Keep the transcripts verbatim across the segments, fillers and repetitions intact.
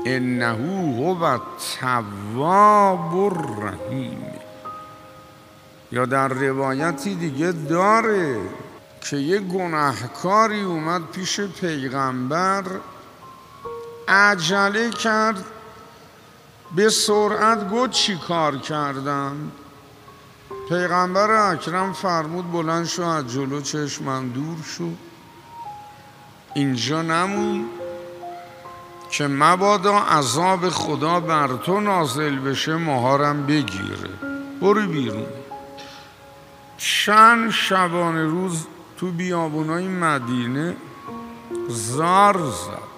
انه هو التواب الرحیم. یا در روایتی دیگه داره که یه گناهکاری اومد پیش پیغمبر، عجله کرد، به سرعت گفت چی کار کردم؟ پیغمبر اکرم فرمود بلند شو از جلو چشمم دور شو، اینجا نمون که مبادا عذاب خدا بر تو نازل بشه ماهارم بگیره، برو بیرون. چند شبانه روز تو بیابونای مدینه زار زد،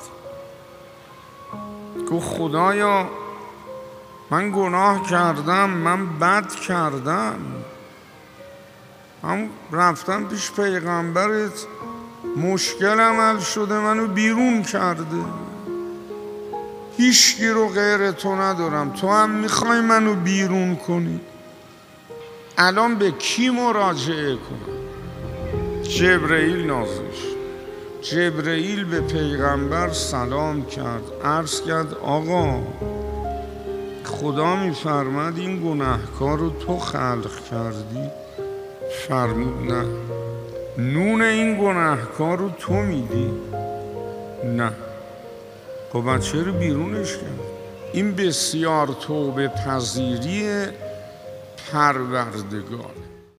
که خدایا من گناه کردم، من بد کردم، من رفتم پیش پیغمبرت، مشکلم حل شده، منو بیرون کرده، هیچکی رو غیر تو ندارم، تو هم میخوای منو بیرون کنی، الان به کی مراجعه کنم؟ جبرئیل نازل شد. جبرئیل به پیغمبر سلام کرد، عرض کرد آقا خدا میفرماد این گناهکار رو تو خلق کردی؟ فرمود نه. نون این گناهکار رو تو میدی؟ نه. خب بچه رو بیرونش کرد. این بسیار توبه پذیری پروردگار.